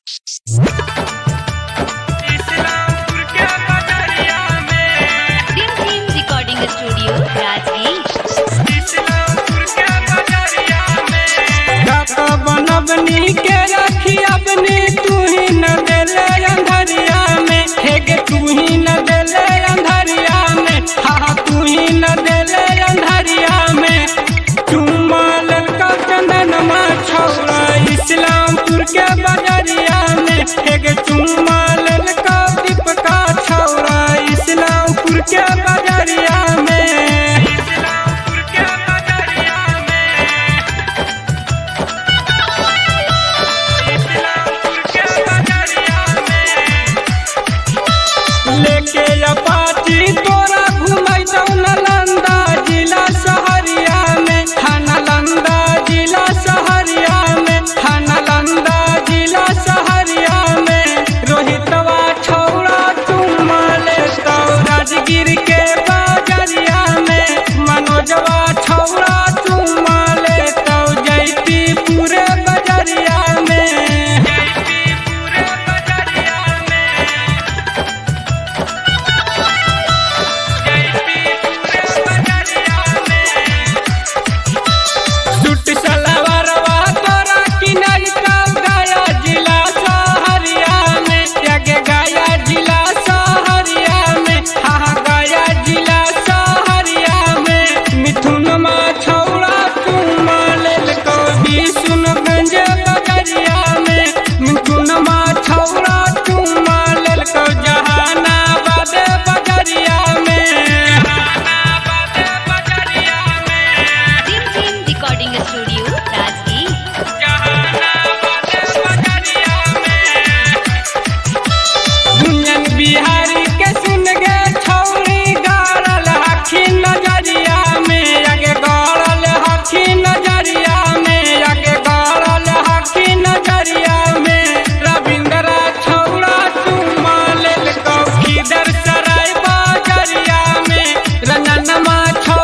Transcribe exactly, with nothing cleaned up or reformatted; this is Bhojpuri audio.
इस्लामपुर के बजरिया में dream team recording studio Rajgir. Islampur के बजरिया में काका बनबनी के रखी अपनी तू ही न देले अंधरिया में हेगे तू ही न देले अंधरिया में हाँ तू ही न देले अंधरिया में चुम्मा ललका चंदन मा छौड़ा इस्लामपुर के बजरिया में हेगे चुम्मा ललका दीपका छौड़ा इस्लामपुर के बजरिया में इस्लामपुर के बजरिया में इस्लामपुर के बजरिया में लेके अपाची तोरा घुमैतौ नालंदा जिला सहरिया में हाँ नालंदा जिला सहरिया में हाँ नालंदा जिला सहरिया में रोहितवा छौड़ा चुम्मा लेतौ राजगीर के बजरिया में मनोजवा छौड़ा चुम्मा लेतौ जयतीपुर बजरिया में पूरे बजरिया में पूरे बजरिया में सूट सलवारवा तोरा किनैतौ गया जिला सहरिया में यगे गया जिला सहरिया में हाँ गया जिला सहरिया में मिथुन मा छौड़ा चुम्मा लेलकौ बिशुनगंज बजरिया में मिथुन मा छौड़ा चुम्मा लेलकौ जहानाबाद बजरिया में बजरिया में dream team recording studio Rajgir. बजरिया में दुनियन बिहारी के सुन गे छौरी गाड़ल हखी नजरिया में आगे गाड़ल हखी नजरिया में आगे गाड़ल हखी नजरिया में रविंद्रा छौड़ा चुम्मा लेलकौ खिदर सराय बजरिया में रंजनमा छौ